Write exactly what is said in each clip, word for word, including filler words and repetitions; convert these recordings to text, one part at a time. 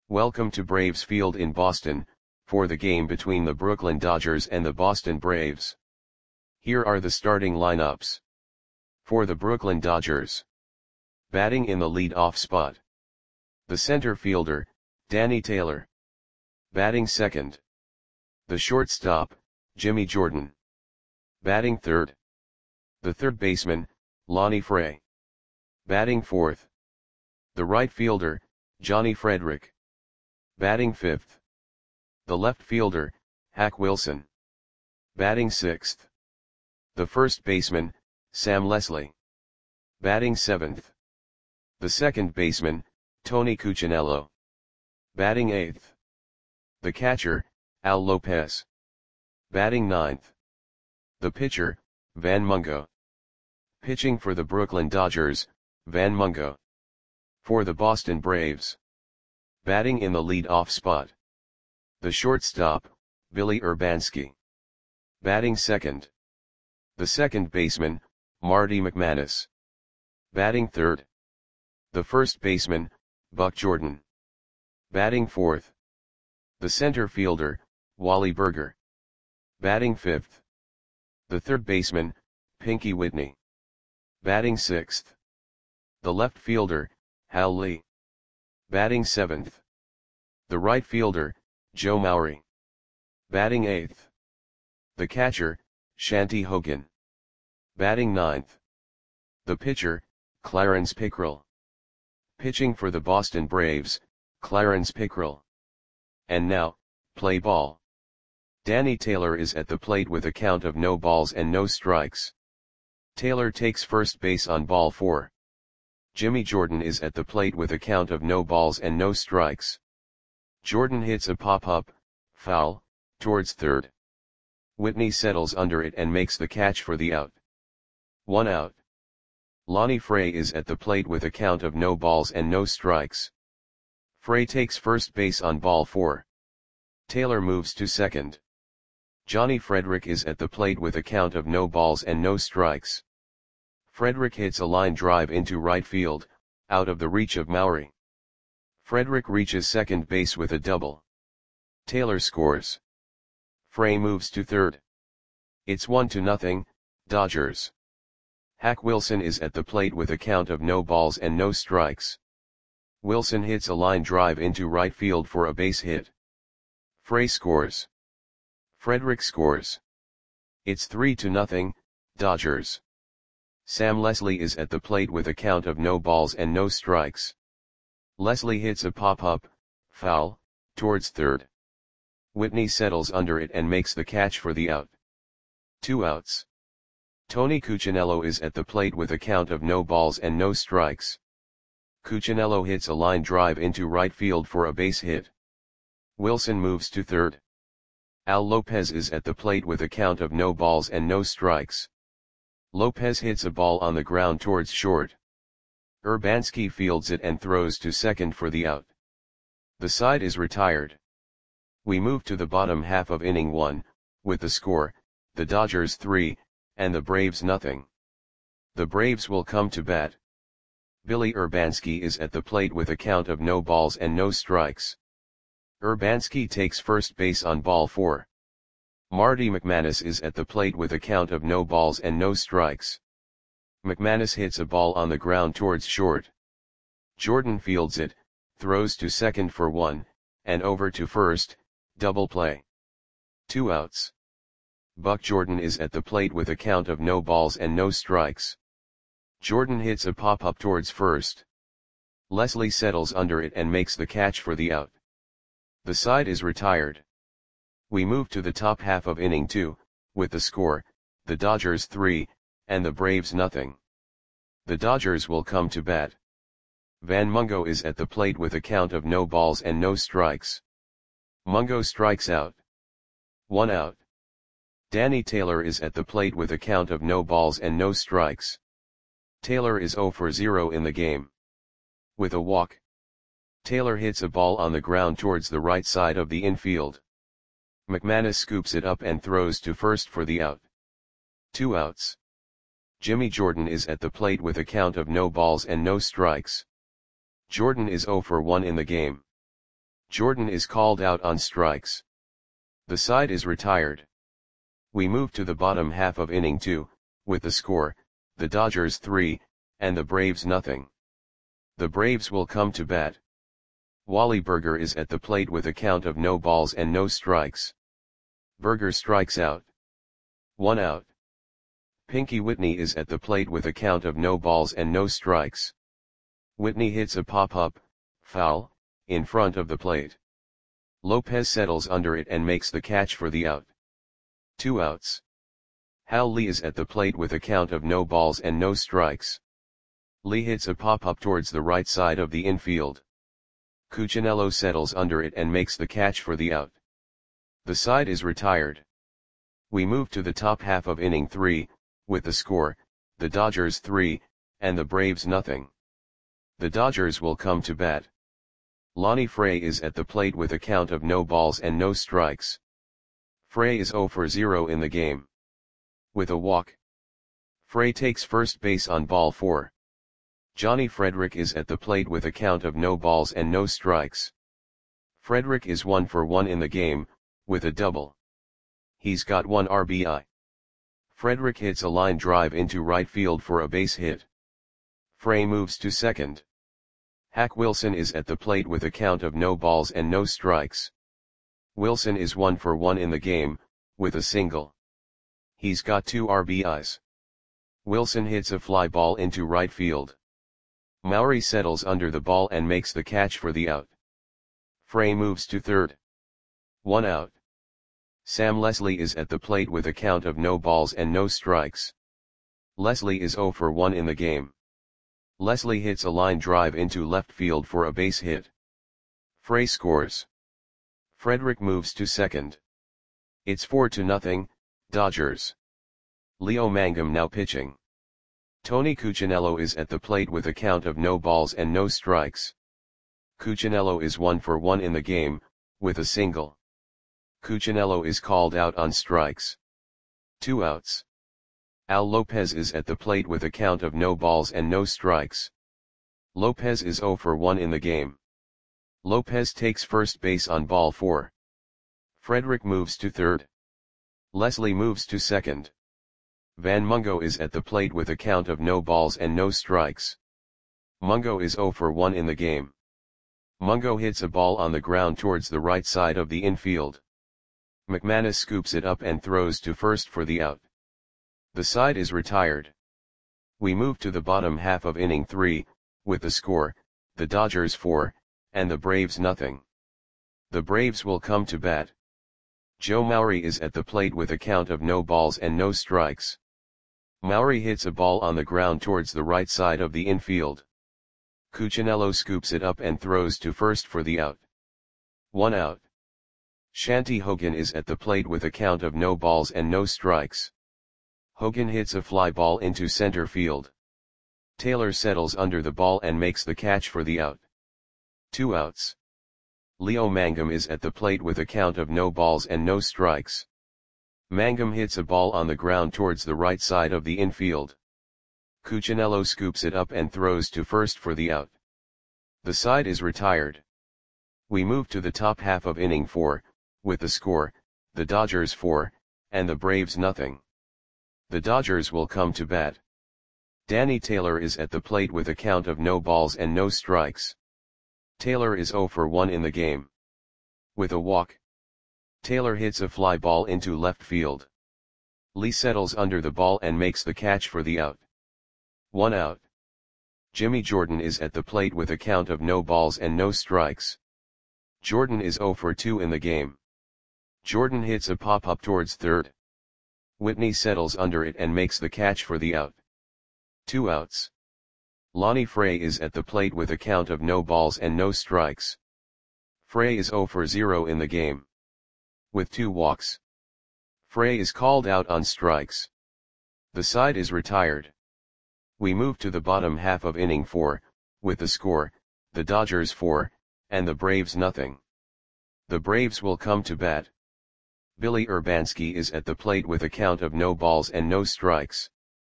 Welcome to Braves Field in Boston, for the game between the Brooklyn Dodgers and the Boston Braves. Here are the starting lineups. For the Brooklyn Dodgers. Batting in the lead-off spot. The center fielder, Danny Taylor. Batting second. The shortstop, Jimmy Jordan. Batting third. The third baseman, Lonnie Fray. Batting fourth. The right fielder, Johnny Frederick. Batting fifth. The left fielder, Hack Wilson. Batting sixth. The first baseman, Sam Leslie. Batting seventh. The second baseman, Tony Cuccinello. Batting eighth. The catcher, Al Lopez. Batting ninth. The pitcher, Van Mungo. Pitching for the Brooklyn Dodgers, Van Mungo. For the Boston Braves. Batting in the lead-off spot. The shortstop, Billy Urbanski. Batting second. The second baseman, Marty McManus. Batting third. The first baseman, Buck Jordan. Batting fourth. The center fielder, Wally Burger. Batting fifth. The third baseman, Pinky Whitney. Batting sixth. The left fielder, Hal Lee. Batting seventh. The right fielder, Joe Maury. Batting eighth. The catcher, Shanty Hogan. Batting ninth. The pitcher, Clarence Pickrell. Pitching for the Boston Braves, Clarence Pickrell. And now, play ball. Danny Taylor is at the plate with a count of no balls and no strikes. Taylor takes first base on ball four. Jimmy Jordan is at the plate with a count of no balls and no strikes. Jordan hits a pop-up, foul, towards third. Whitney settles under it and makes the catch for the out. One out. Lonnie Fray is at the plate with a count of no balls and no strikes. Fray takes first base on ball four. Taylor moves to second. Johnny Frederick is at the plate with a count of no balls and no strikes. Frederick hits a line drive into right field, out of the reach of Maury. Frederick reaches second base with a double. Taylor scores. Fray moves to third. It's one to nothing, Dodgers. Hack Wilson is at the plate with a count of no balls and no strikes. Wilson hits a line drive into right field for a base hit. Fray scores. Frederick scores. It's three to nothing, Dodgers. Sam Leslie is at the plate with a count of no balls and no strikes. Leslie hits a pop-up, foul, towards third. Whitney settles under it and makes the catch for the out. Two outs. Tony Cuccinello is at the plate with a count of no balls and no strikes. Cuccinello hits a line drive into right field for a base hit. Wilson moves to third. Al Lopez is at the plate with a count of no balls and no strikes. Lopez hits a ball on the ground towards short. Urbanski fields it and throws to second for the out. The side is retired. We move to the bottom half of inning one, with the score, the Dodgers three, and the Braves nothing. The Braves will come to bat. Billy Urbanski is at the plate with a count of no balls and no strikes. Urbanski takes first base on ball four. Marty McManus is at the plate with a count of no balls and no strikes. McManus hits a ball on the ground towards short. Jordan fields it, throws to second for one, and over to first, double play. Two outs. Buck Jordan is at the plate with a count of no balls and no strikes. Jordan hits a pop-up towards first. Leslie settles under it and makes the catch for the out. The side is retired. We move to the top half of inning two, with the score, the Dodgers three, and the Braves nothing. The Dodgers will come to bat. Van Mungo is at the plate with a count of no balls and no strikes. Mungo strikes out. One out. Danny Taylor is at the plate with a count of no balls and no strikes. Taylor is zero for zero in the game. With a walk. Taylor hits a ball on the ground towards the right side of the infield. McManus scoops it up and throws to first for the out. Two outs. Jimmy Jordan is at the plate with a count of no balls and no strikes. Jordan is zero for one in the game. Jordan is called out on strikes. The side is retired. We move to the bottom half of inning two, with the score, the Dodgers three, and the Braves nothing. The Braves will come to bat. Wally Burger is at the plate with a count of no balls and no strikes. Burger strikes out. One out. Pinky Whitney is at the plate with a count of no balls and no strikes. Whitney hits a pop-up, foul, in front of the plate. Lopez settles under it and makes the catch for the out. Two outs. Hal Lee is at the plate with a count of no balls and no strikes. Lee hits a pop-up towards the right side of the infield. Cuccinello settles under it and makes the catch for the out. The side is retired. We move to the top half of inning three, with the score, the Dodgers three, and the Braves nothing. The Dodgers will come to bat. Lonnie Frey is at the plate with a count of no balls and no strikes. Frey is zero for zero in the game. With a walk. Frey takes first base on ball four. Johnny Frederick is at the plate with a count of no balls and no strikes. Frederick is one for one in the game, with a double. He's got one R B I. Frederick hits a line drive into right field for a base hit. Frey moves to second. Hack Wilson is at the plate with a count of no balls and no strikes. Wilson is one for one in the game, with a single. He's got two R B Is. Wilson hits a fly ball into right field. Maury settles under the ball and makes the catch for the out. Frey moves to third. One out. Sam Leslie is at the plate with a count of no balls and no strikes. Leslie is zero for one in the game. Leslie hits a line drive into left field for a base hit. Frey scores. Frederick moves to second. It's four to nothing, Dodgers. Leo Mangum now pitching. Tony Cuccinello is at the plate with a count of no balls and no strikes. Cuccinello is one for one in the game, with a single. Cuccinello is called out on strikes. Two outs. Al Lopez is at the plate with a count of no balls and no strikes. Lopez is zero for one in the game. Lopez takes first base on ball four. Frederick moves to third. Leslie moves to second. Van Mungo is at the plate with a count of no balls and no strikes. Mungo is zero for one in the game. Mungo hits a ball on the ground towards the right side of the infield. McManus scoops it up and throws to first for the out. The side is retired. We move to the bottom half of inning three, with the score, the Dodgers four, and the Braves nothing. The Braves will come to bat. Joe Maury is at the plate with a count of no balls and no strikes. Maury hits a ball on the ground towards the right side of the infield. Cuccinello scoops it up and throws to first for the out. One out. Shanty Hogan is at the plate with a count of no balls and no strikes. Hogan hits a fly ball into center field. Taylor settles under the ball and makes the catch for the out. Two outs. Leo Mangum is at the plate with a count of no balls and no strikes. Mangum hits a ball on the ground towards the right side of the infield. Cuccinello scoops it up and throws to first for the out. The side is retired. We move to the top half of inning four, with the score, the Dodgers four, and the Braves nothing. The Dodgers will come to bat. Danny Taylor is at the plate with a count of no balls and no strikes. Taylor is zero for one in the game. With a walk. Taylor hits a fly ball into left field. Lee settles under the ball and makes the catch for the out. One out. Jimmy Jordan is at the plate with a count of no balls and no strikes. Jordan is zero for two in the game. Jordan hits a pop-up towards third. Whitney settles under it and makes the catch for the out. Two outs. Lonnie Frey is at the plate with a count of no balls and no strikes. Frey is zero for zero in the game. With two walks. Frey is called out on strikes. The side is retired. We move to the bottom half of inning four, with the score, the Dodgers four, and the Braves nothing. The Braves will come to bat. Billy Urbanski is at the plate with a count of no balls and no strikes.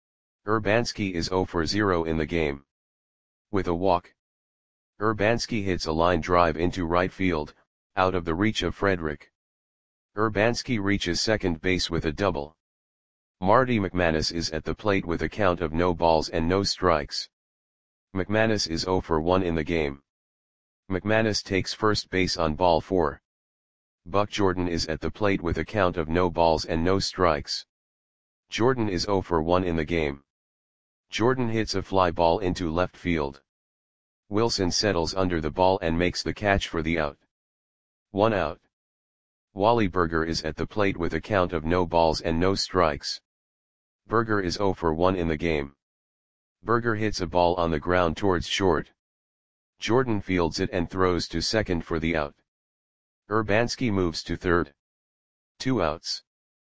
Urbanski is zero for zero in the game. With a walk. Urbanski hits a line drive into right field, out of the reach of Frederick. Urbanski reaches second base with a double. Marty McManus is at the plate with a count of no balls and no strikes. McManus is zero for one in the game. McManus takes first base on ball four. Buck Jordan is at the plate with a count of no balls and no strikes. Jordan is zero for one in the game. Jordan hits a fly ball into left field. Wilson settles under the ball and makes the catch for the out. One out. Wally Berger is at the plate with a count of no balls and no strikes. Berger is zero for one in the game. Berger hits a ball on the ground towards short. Jordan fields it and throws to second for the out. Urbanski moves to third. Two outs.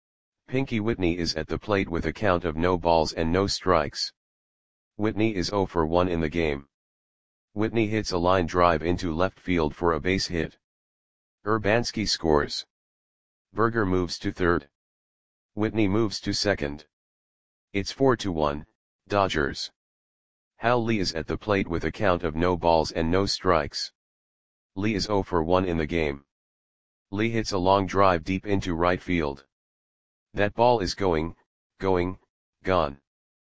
Pinky Whitney is at the plate with a count of no balls and no strikes. Whitney is zero for one in the game. Whitney hits a line drive into left field for a base hit. Urbanski scores. Berger moves to third. Whitney moves to second. It's four to one, Dodgers. Hal Lee is at the plate with a count of no balls and no strikes. Lee is zero for one in the game. Lee hits a long drive deep into right field. That ball is going, going, gone.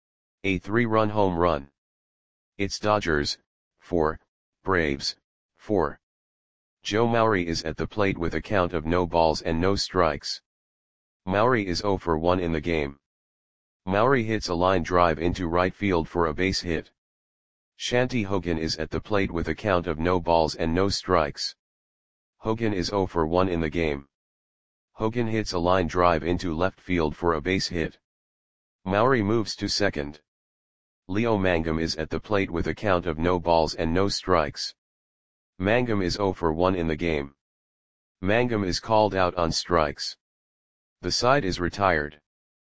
A three-run home run. It's Dodgers, four, Braves, four. Joe Maury is at the plate with a count of no balls and no strikes. Maury is zero for one in the game. Maury hits a line drive into right field for a base hit. Shanty Hogan is at the plate with a count of no balls and no strikes. Hogan is zero for one in the game. Hogan hits a line drive into left field for a base hit. Maury moves to second. Leo Mangum is at the plate with a count of no balls and no strikes. Mangum is zero for one in the game. Mangum is called out on strikes. The side is retired.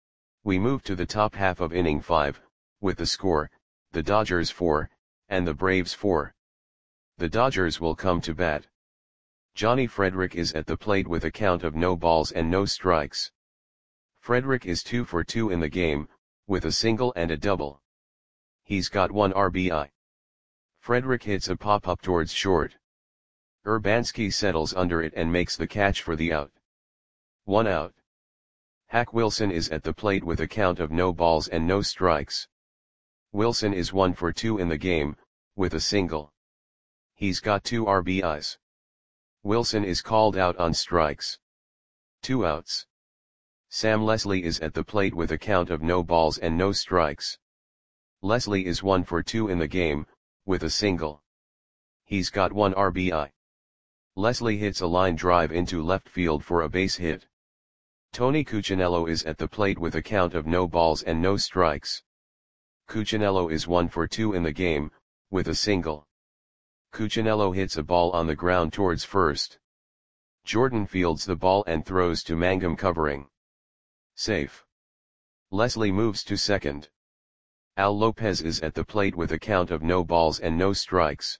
We move to the top half of inning five, with the score, the Dodgers four, and the Braves four. The Dodgers will come to bat. Johnny Frederick is at the plate with a count of no balls and no strikes. Frederick is two for two in the game, with a single and a double. He's got one R B I. Frederick hits a pop-up towards short. Urbanski settles under it and makes the catch for the out. One out. Hack Wilson is at the plate with a count of no balls and no strikes. Wilson is one for two in the game, with a single. He's got two R B Is. Wilson is called out on strikes. Two outs. Sam Leslie is at the plate with a count of no balls and no strikes. Leslie is one for two in the game, with a single. He's got one R B I. Leslie hits a line drive into left field for a base hit. Tony Cuccinello is at the plate with a count of no balls and no strikes. Cuccinello is one for two in the game, with a single. Cuccinello hits a ball on the ground towards first. Jordan fields the ball and throws to Mangum covering. Safe. Leslie moves to second. Al Lopez is at the plate with a count of no balls and no strikes.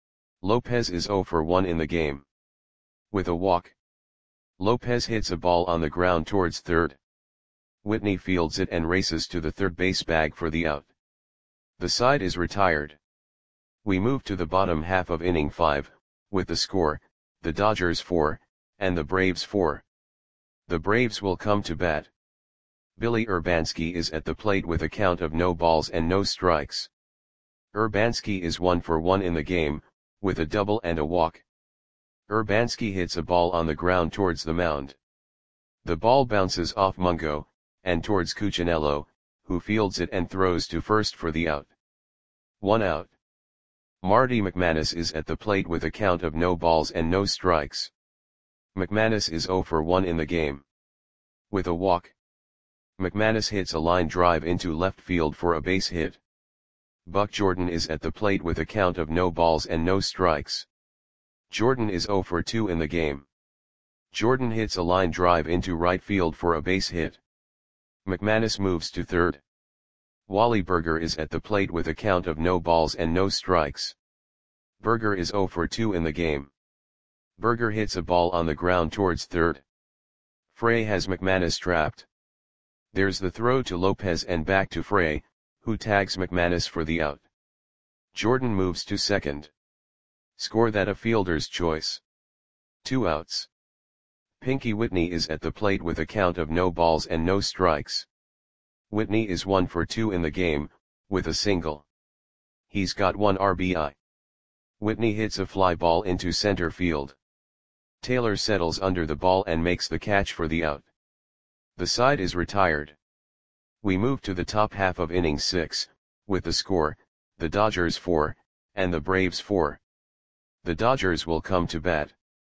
Lopez is zero for one in the game. With a walk. Lopez hits a ball on the ground towards third. Whitney fields it and races to the third base bag for the out. The side is retired. We move to the bottom half of inning five, with the score, the Dodgers four, and the Braves four. The Braves will come to bat. Billy Urbanski is at the plate with a count of no balls and no strikes. Urbanski is one for one in the game, with a double and a walk. Urbanski hits a ball on the ground towards the mound. The ball bounces off Mungo, and towards Cuccinello, who fields it and throws to first for the out. One out. Marty McManus is at the plate with a count of no balls and no strikes. McManus is zero for one in the game. With a walk. McManus hits a line drive into left field for a base hit. Buck Jordan is at the plate with a count of no balls and no strikes. Jordan is zero for two in the game. Jordan hits a line drive into right field for a base hit. McManus moves to third. Wally Berger is at the plate with a count of no balls and no strikes. Berger is zero for two in the game. Berger hits a ball on the ground towards third. Frey has McManus trapped. There's the throw to Lopez and back to Frey, who tags McManus for the out. Jordan moves to second. Score that a fielder's choice. Two outs. Pinky Whitney is at the plate with a count of no balls and no strikes. Whitney is one for two in the game, with a single. He's got one R B I. Whitney hits a fly ball into center field. Taylor settles under the ball and makes the catch for the out. The side is retired. We move to the top half of inning six, with the score, the Dodgers four, and the Braves four. The Dodgers will come to bat.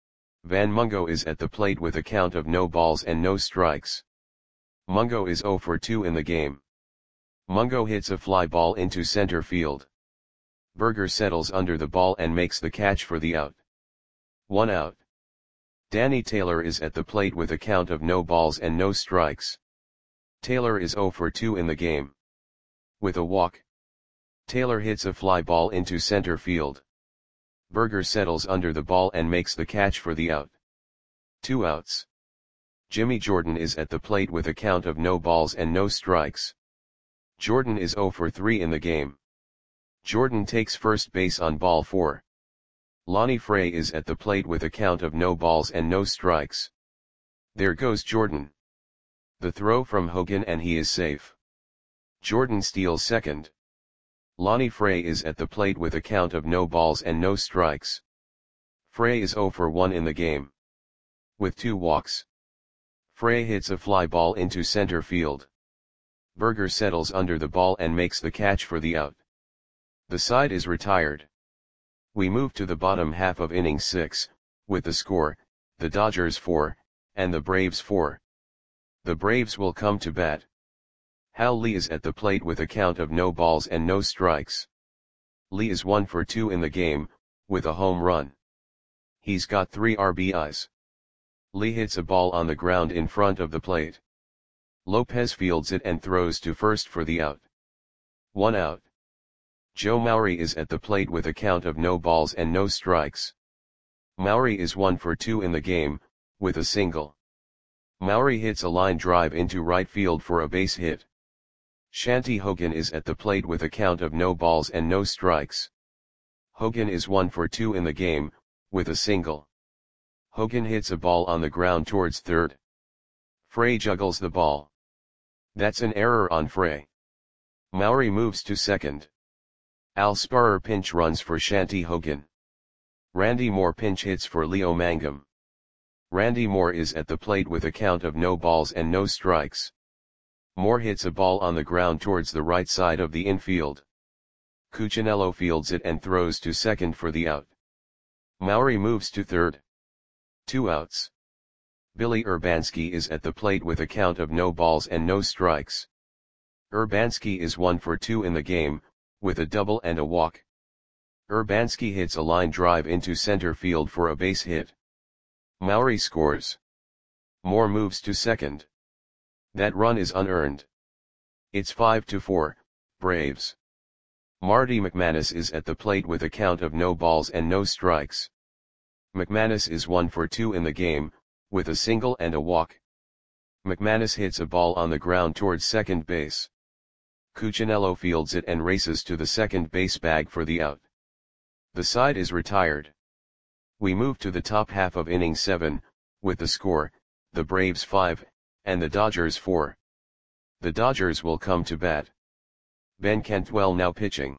Van Mungo is at the plate with a count of no balls and no strikes. Mungo is zero for two in the game. Mungo hits a fly ball into center field. Berger settles under the ball and makes the catch for the out. One out. Danny Taylor is at the plate with a count of no balls and no strikes. Taylor is zero for two in the game. With a walk. Taylor hits a fly ball into center field. Berger settles under the ball and makes the catch for the out. Two outs. Jimmy Jordan is at the plate with a count of no balls and no strikes. Jordan is zero for three in the game. Jordan takes first base on ball four. Lonnie Frey is at the plate with a count of no balls and no strikes. There goes Jordan. The throw from Hogan and he is safe. Jordan steals second. Lonnie Frey is at the plate with a count of no balls and no strikes. Frey is zero for one in the game. With two walks. Frey hits a fly ball into center field. Berger settles under the ball and makes the catch for the out. The side is retired. We move to the bottom half of inning six, with the score, the Dodgers four, and the Braves four. The Braves will come to bat. Hal Lee is at the plate with a count of no balls and no strikes. Lee is one for two in the game, with a home run. He's got three R B Is. Lee hits a ball on the ground in front of the plate. Lopez fields it and throws to first for the out. One out. Joe Maury is at the plate with a count of no balls and no strikes. Maury is one for two in the game, with a single. Maury hits a line drive into right field for a base hit. Shanty Hogan is at the plate with a count of no balls and no strikes. Hogan is one for two in the game, with a single. Hogan hits a ball on the ground towards third. Frey juggles the ball. That's an error on Frey. Maury moves to second. Al Sparrer pinch runs for Shanty Hogan. Randy Moore pinch hits for Leo Mangum. Randy Moore is at the plate with a count of no balls and no strikes. Moore hits a ball on the ground towards the right side of the infield. Cuccinello fields it and throws to second for the out. Maury moves to third. Two outs. Billy Urbanski is at the plate with a count of no balls and no strikes. Urbanski is one for two in the game, with a double and a walk. Urbanski hits a line drive into center field for a base hit. Maury scores. Moore moves to second. That run is unearned. It's five to four, Braves. Marty McManus is at the plate with a count of no balls and no strikes. McManus is one for two in the game, with a single and a walk. McManus hits a ball on the ground towards second base. Cuccinello fields it and races to the second base bag for the out. The side is retired. We move to the top half of inning seven, with the score, the Braves five, and the Dodgers four. The Dodgers will come to bat. Ben Cantwell now pitching.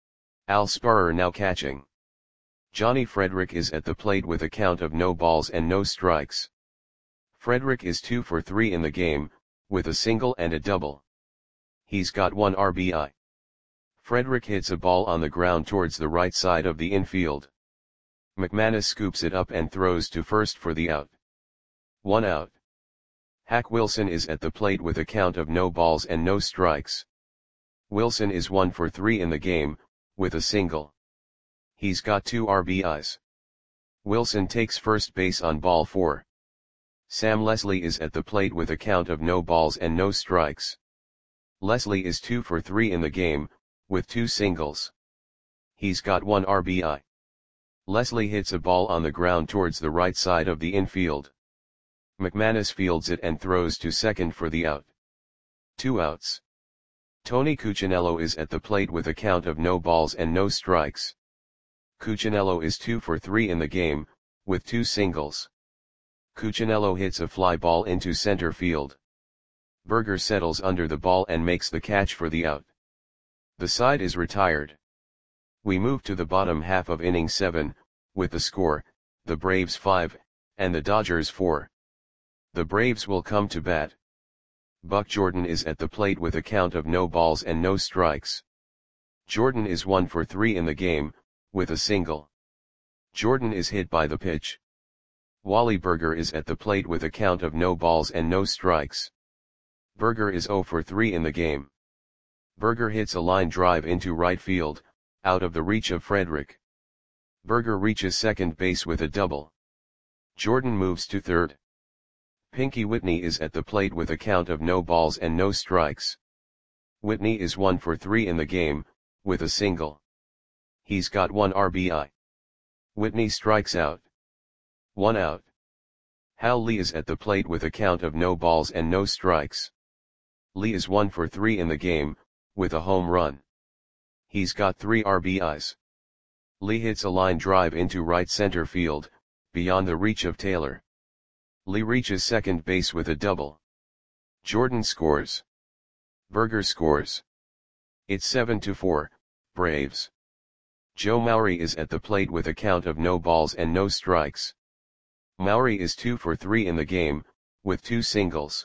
Al Sparrer now catching. Johnny Frederick is at the plate with a count of no balls and no strikes. Frederick is two for three in the game, with a single and a double. He's got one R B I. Frederick hits a ball on the ground towards the right side of the infield. McManus scoops it up and throws to first for the out. One out. Hack Wilson is at the plate with a count of no balls and no strikes. Wilson is one for three in the game, with a single. He's got two R B Is. Wilson takes first base on ball four. Sam Leslie is at the plate with a count of no balls and no strikes. Leslie is two for three in the game, with two singles. He's got one R B I. Leslie hits a ball on the ground towards the right side of the infield. McManus fields it and throws to second for the out. Two outs. Tony Cuccinello is at the plate with a count of no balls and no strikes. Cuccinello is two for three in the game, with two singles. Cuccinello hits a fly ball into center field. Berger settles under the ball and makes the catch for the out. The side is retired. We move to the bottom half of inning seven, with the score, the Braves five, and the Dodgers four. The Braves will come to bat. Buck Jordan is at the plate with a count of no balls and no strikes. Jordan is one for three in the game, with a single. Jordan is hit by the pitch. Wally Berger is at the plate with a count of no balls and no strikes. Berger is zero for three in the game. Berger hits a line drive into right field, out of the reach of Frederick. Berger reaches second base with a double. Jordan moves to third. Pinky Whitney is at the plate with a count of no balls and no strikes. Whitney is one for three in the game, with a single. He's got one R B I. Whitney strikes out. One out. Hal Lee is at the plate with a count of no balls and no strikes. Lee is one for three in the game, with a home run. He's got three R B Is. Lee hits a line drive into right center field, beyond the reach of Taylor. Lee reaches second base with a double. Jordan scores. Berger scores. It's seven to four, Braves. Joe Maury is at the plate with a count of no balls and no strikes. Maury is two for three in the game, with two singles.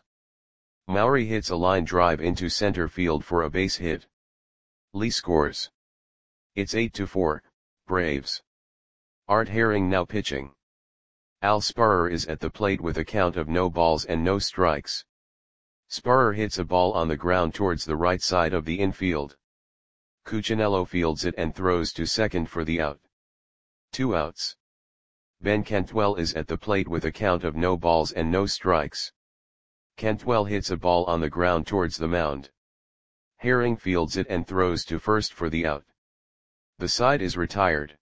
Maury hits a line drive into center field for a base hit. Lee scores. It's eight to four, Braves. Art Herring now pitching. Al Sparrer is at the plate with a count of no balls and no strikes. Sparrer hits a ball on the ground towards the right side of the infield. Cuccinello fields it and throws to second for the out. Two outs. Ben Cantwell is at the plate with a count of no balls and no strikes. Cantwell hits a ball on the ground towards the mound. Herring fields it and throws to first for the out. The side is retired.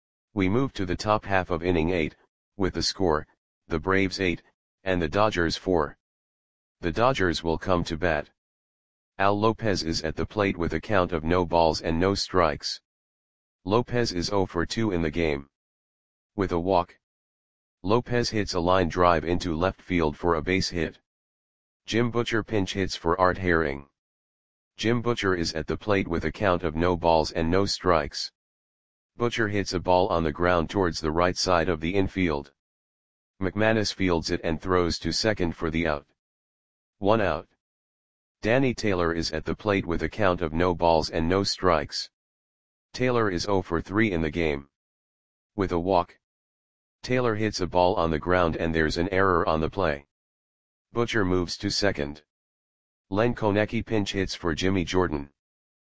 We move to the top half of inning eight, with the score, the Braves eight, and the Dodgers four. The Dodgers will come to bat. Al Lopez is at the plate with a count of no balls and no strikes. Lopez is zero for two in the game. With a walk. Lopez hits a line drive into left field for a base hit. Jim Butcher pinch hits for Art Herring. Jim Butcher is at the plate with a count of no balls and no strikes. Butcher hits a ball on the ground towards the right side of the infield. McManus fields it and throws to second for the out. One out. Danny Taylor is at the plate with a count of no balls and no strikes. Taylor is zero for three in the game. With a walk. Taylor hits a ball on the ground and there's an error on the play. Butcher moves to second. Len Konecki pinch hits for Jimmy Jordan.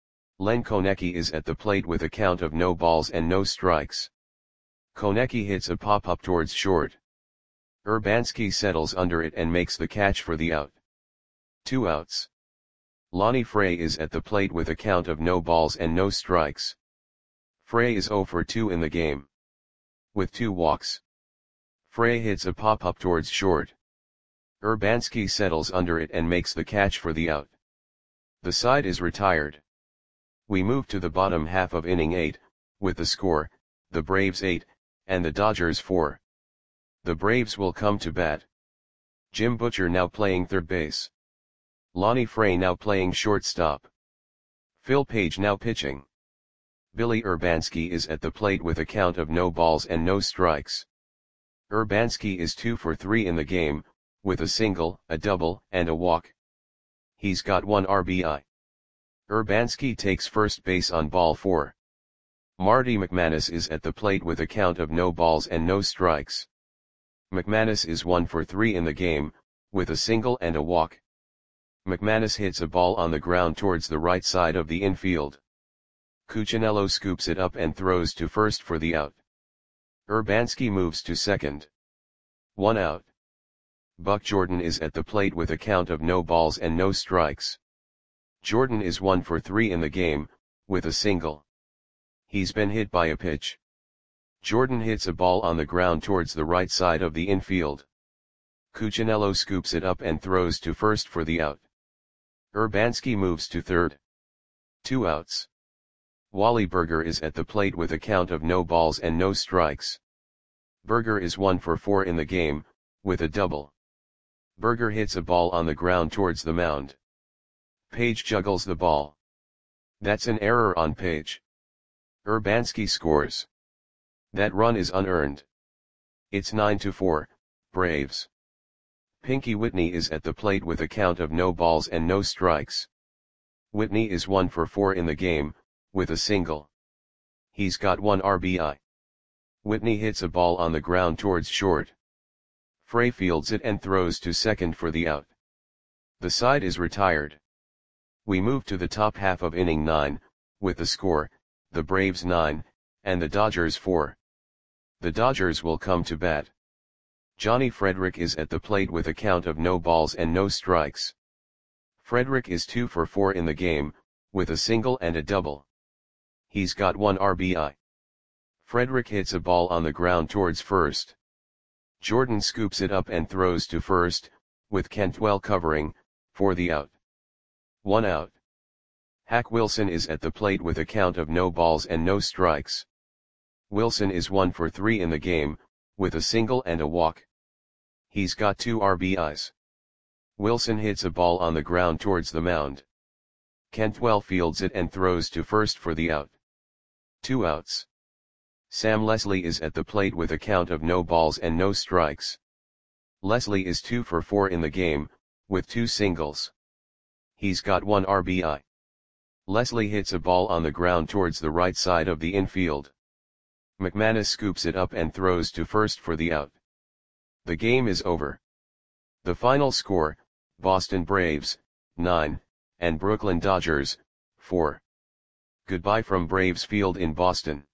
Len Konecki is at the plate with a count of no balls and no strikes. Konecki hits a pop-up towards short. Urbanski settles under it and makes the catch for the out. Two outs. Lonnie Frey is at the plate with a count of no balls and no strikes. Frey is zero for two in the game. With two walks. Frey hits a pop-up towards short. Urbanski settles under it and makes the catch for the out. The side is retired. We move to the bottom half of inning eight, with the score, the Braves eight, and the Dodgers four. The Braves will come to bat. Jim Butcher now playing third base. Lonnie Frey now playing shortstop. Phil Page now pitching. Billy Urbanski is at the plate with a count of no balls and no strikes. Urbanski is two for three in the game, with a single, a double, and a walk. He's got one R B I. Urbanski takes first base on ball four. Marty McManus is at the plate with a count of no balls and no strikes. McManus is one for three in the game, with a single and a walk. McManus hits a ball on the ground towards the right side of the infield. Cuccinello scoops it up and throws to first for the out. Urbanski moves to second. One out. Buck Jordan is at the plate with a count of no balls and no strikes. Jordan is one for three in the game, with a single. He's been hit by a pitch. Jordan hits a ball on the ground towards the right side of the infield. Cuccinello scoops it up and throws to first for the out. Urbanski moves to third. Two outs. Wally Berger is at the plate with a count of no balls and no strikes. Berger is one for four in the game, with a double. Berger hits a ball on the ground towards the mound. Page juggles the ball. That's an error on Page. Urbanski scores. That run is unearned. It's nine to four, Braves. Pinky Whitney is at the plate with a count of no balls and no strikes. Whitney is one for four in the game, with a single. He's got one R B I. Whitney hits a ball on the ground towards short. Frey fields it and throws to second for the out. The side is retired. We move to the top half of inning nine, with the score, the Braves nine, and the Dodgers four. The Dodgers will come to bat. Johnny Frederick is at the plate with a count of no balls and no strikes. Frederick is two for four in the game, with a single and a double. He's got one R B I. Frederick hits a ball on the ground towards first. Jordan scoops it up and throws to first, with Cantwell covering, for the out. One out. Hack Wilson is at the plate with a count of no balls and no strikes. Wilson is one for three in the game, with a single and a walk. He's got two R B Is. Wilson hits a ball on the ground towards the mound. Cantwell fields it and throws to first for the out. Two outs. Sam Leslie is at the plate with a count of no balls and no strikes. Leslie is two for four in the game, with two singles. He's got one R B I. Leslie hits a ball on the ground towards the right side of the infield. McManus scoops it up and throws to first for the out. The game is over. The final score, Boston Braves, nine, and Brooklyn Dodgers, four. Goodbye from Braves Field in Boston.